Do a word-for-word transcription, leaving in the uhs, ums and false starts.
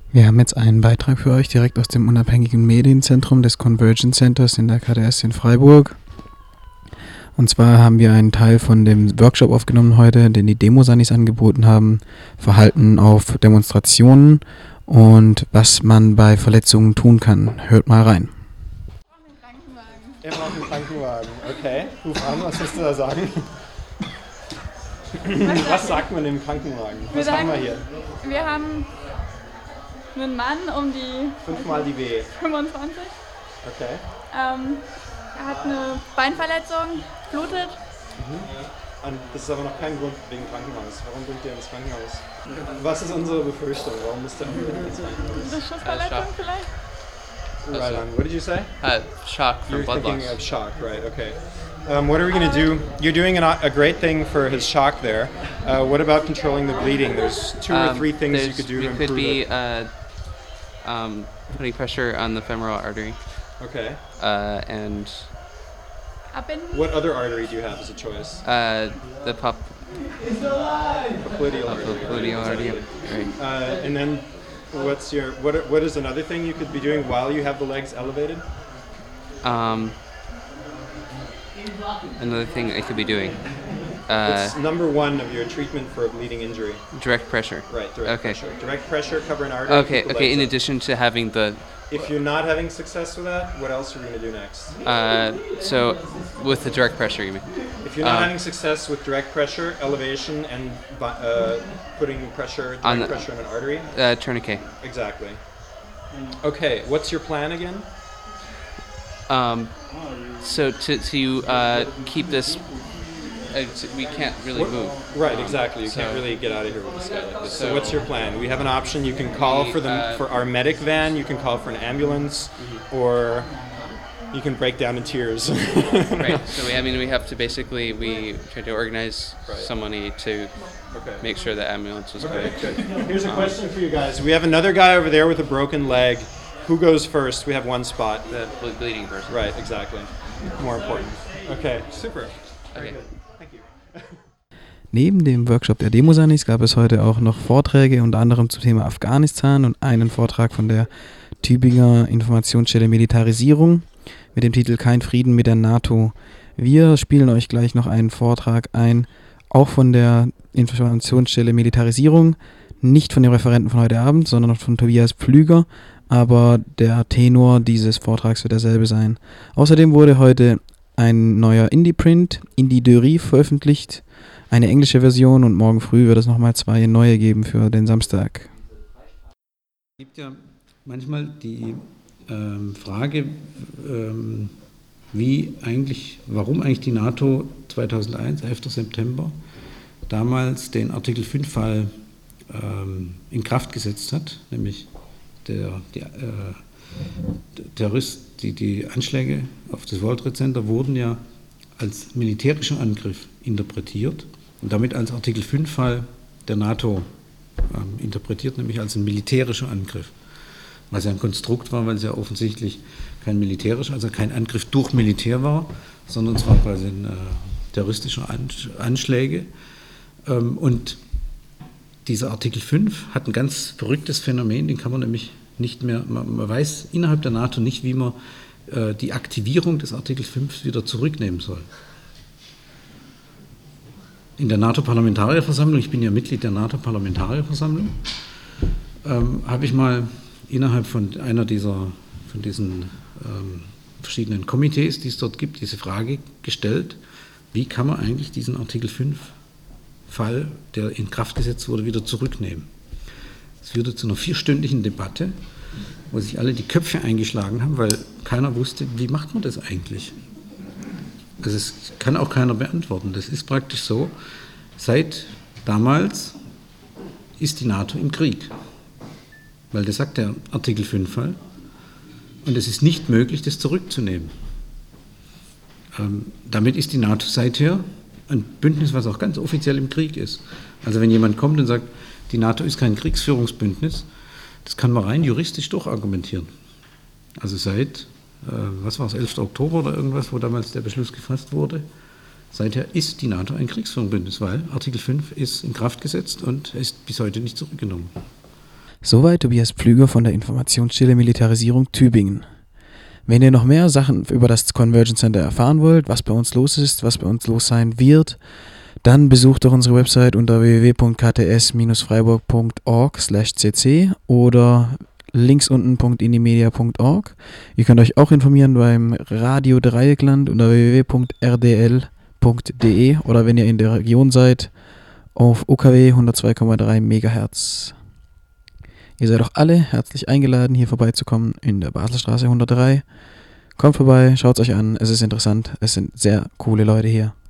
Wir haben jetzt einen Beitrag für euch direkt aus dem unabhängigen Medienzentrum des Convergence Centers in der K D S in Freiburg. Und zwar haben wir einen Teil von dem Workshop aufgenommen heute, den die Demosanis angeboten haben. Verhalten auf Demonstrationen und was man bei Verletzungen tun kann. Hört mal rein. Er braucht einen Krankenwagen. Okay, ruf an, was willst du da sagen? Was sagt man im Krankenwagen? Was wir haben sagen, wir hier? Wir haben einen Mann um die Fünfmal die W. fünfundzwanzig. Okay. Ähm, er hat eine Beinverletzung, blutet. Mhm. Und das ist aber noch kein Grund wegen Krankenhaus. Warum bringt ihr ins Krankenhaus? Was ist unsere Befürchtung? Warum muss der unbedingt ins Krankenhaus? Eine Schussverletzung vielleicht? Right on. What did you say? Uh, shock from You're blood thinking loss. of shock, right? Okay. Um, what are we going to do? You're doing an, a great thing for his shock there. Uh, what about controlling the bleeding? There's two or Um, three things you there's- could do we to improve could be it. uh, um, putting pressure on the femoral artery Okay. uh, and Abbinden? What other artery do you have as a choice? uh, the pop Popliteal artery. popliteal artery. Exactly. Right. Uh, and then, what's your what? What is another thing you could be doing while you have the legs elevated? Um, another thing I could be doing. Uh, It's number one of your treatment for a bleeding injury. direct pressure. Right. Direct Okay. pressure. Direct pressure, cover an artery. Okay. keep the Okay. legs In up. addition to having the If you're not having success with that, what else are we going to do next? uh, so with the direct pressure, you mean? If you're not Um, having success with direct pressure, elevation, and uh, putting pressure, direct On the- pressure on an artery, Uh, tourniquet. exactly. Okay, what's your plan again? Um, so to to uh, keep this, uh, t- we can't really What- move. Right, Um, exactly. You so- can't really get out of here with this guy like this. So, So- what's your plan? We have an option. You can call We, for the uh, for our medic van. You can call for an ambulance, or you can break down in tears. Right. So we, I mean, we have to basically we try to organize Right. some money to Okay. make sure the ambulance was Okay, good. good. Here's a question for you guys. We have another guy over there with a broken leg. Who goes first? We have one spot. The ble- bleeding person. Right, exactly. More important. Okay, super. Very Okay. good. Thank you. Neben dem Workshop der Demosanis gab es heute auch noch Vorträge, unter anderem zum Thema Afghanistan und einen Vortrag von der Tübinger Informationsstelle Militarisierung mit dem Titel Kein Frieden mit der NATO. Wir spielen euch gleich noch einen Vortrag ein, auch von der Informationsstelle Militarisierung, nicht von dem Referenten von heute Abend, sondern von Tobias Pflüger, aber der Tenor dieses Vortrags wird derselbe sein. Außerdem wurde heute ein neuer Indie-Print, Indie de Rive, veröffentlicht, eine englische Version, und morgen früh wird es nochmal zwei neue geben für den Samstag. Es gibt ja manchmal die ähm, Frage, ähm, wie eigentlich, warum eigentlich die NATO zweitausendeins, elfter September, damals den Artikel fünf Fall ähm, in Kraft gesetzt hat, nämlich der, die, äh, Terrorist, die, die Anschläge auf das World Trade Center wurden ja als militärischer Angriff interpretiert und damit als Artikel fünf Fall der NATO ähm, interpretiert, nämlich als ein militärischer Angriff. Was ja ein Konstrukt war, weil es ja offensichtlich kein militärischer, also kein Angriff durch Militär war, sondern es war quasi ein äh, terroristischer Anschläge. Ähm, und dieser Artikel fünf hat ein ganz verrücktes Phänomen, den kann man nämlich nicht mehr, man, man weiß innerhalb der NATO nicht, wie man äh, die Aktivierung des Artikel fünf wieder zurücknehmen soll. In der NATO-Parlamentarierversammlung, ich bin ja Mitglied der NATO-Parlamentarierversammlung, ähm, habe ich mal innerhalb von einer dieser, von diesen ähm, verschiedenen Komitees, die es dort gibt, diese Frage gestellt, wie kann man eigentlich diesen Artikel fünf Fall, der in Kraft gesetzt wurde, wieder zurücknehmen. Es führte zu einer vierstündigen Debatte, wo sich alle die Köpfe eingeschlagen haben, weil keiner wusste, wie macht man das eigentlich. Also es kann auch keiner beantworten. Das ist praktisch so, seit damals ist die NATO im Krieg. Weil das sagt der Artikel fünf Fall. Und es ist nicht möglich, das zurückzunehmen. Ähm, damit ist die NATO seither ein Bündnis, was auch ganz offiziell im Krieg ist. Also wenn jemand kommt und sagt, die NATO ist kein Kriegsführungsbündnis, das kann man rein juristisch durchargumentieren. Also seit, äh, was war es, elfter Oktober oder irgendwas, wo damals der Beschluss gefasst wurde, seither ist die NATO ein Kriegsführungsbündnis, weil Artikel fünf ist in Kraft gesetzt und ist bis heute nicht zurückgenommen. Soweit Tobias Pflüger von der Informationsstelle Militarisierung Tübingen. Wenn ihr noch mehr Sachen über das Convergence Center erfahren wollt, was bei uns los ist, was bei uns los sein wird, dann besucht doch unsere Website unter w w w punkt k t s bindestrich freiburg punkt org slash c c oder links unten punkt indimedia punkt org. Ihr könnt euch auch informieren beim Radio Dreieckland unter w w w punkt r d l punkt d e oder wenn ihr in der Region seid auf O K W hundertzwei Komma drei Megahertz. Ihr seid auch alle herzlich eingeladen, hier vorbeizukommen in der Baselstraße hundertdrei. Kommt vorbei, schaut es euch an, es ist interessant, es sind sehr coole Leute hier.